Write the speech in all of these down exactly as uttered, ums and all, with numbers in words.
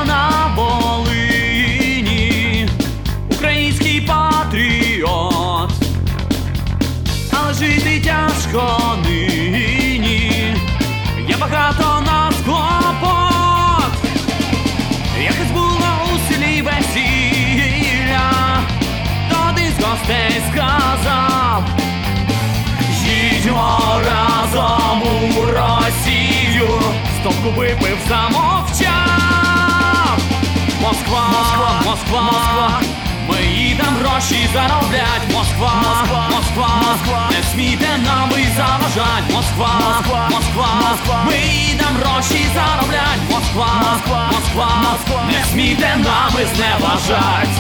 на Волині, український патріот, але жити тяжко нині, є багато нас клопот. Якось було у селі весілля, то один з гостей сказав: їдьмо разом у Росію. Стопку випив, замовчав. Москва, Москва, Москва, Москва, ми їдем гроші зароблять. Москва, Москва, Москва, Москва, не смійте нам ви заважать. Москва, Москва, Москва, Москва, ми їдем гроші зароблять. Москва, Москва, Москва, Москва, не смійте нами зневажать.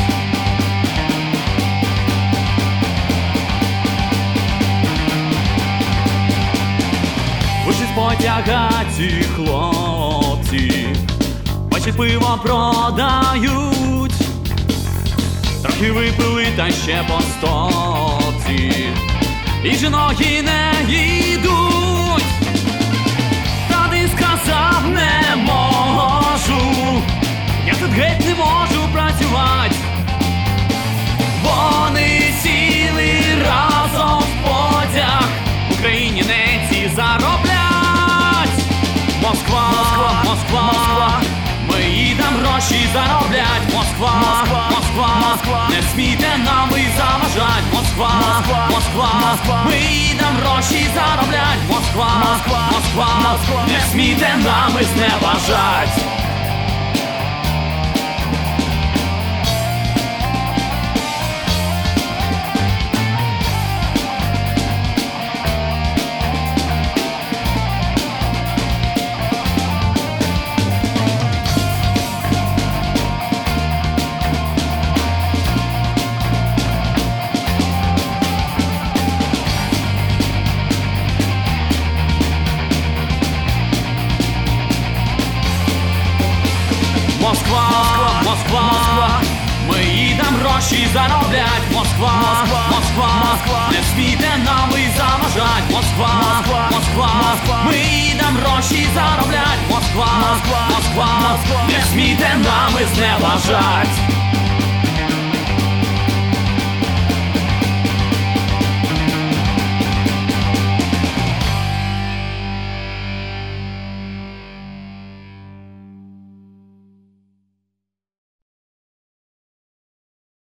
Вийшли з потяга ці хлопці, бачать, пиво продають. Трохи випили та ще по стопці, і жіноки не йдуть. Та ти сказав: не можу, я тут геть не можу працювати. Вони сіли разом в потяг, в Україні ненці зароблять. Москва, Москва, Москва, Москва, ми їдем гроші зароблять. Москва, Москва, Москва, Москва, не смійте нам ви заважать. Москва, Москва, Москва, Москва, ми їдем гроші зароблять. Москва, Москва, Москва, Москва, не смійте нами зневажать. Москва, Москва, Москва, ми їдем гроші зароблять. Москва, Москва, Москва, Москва, не смійте нам ви заважать. Москва, Москва, Москва, Москва, ми їдем гроші зароблять. Москва, Москва, Москва, Москва, не смійте нами зневажать.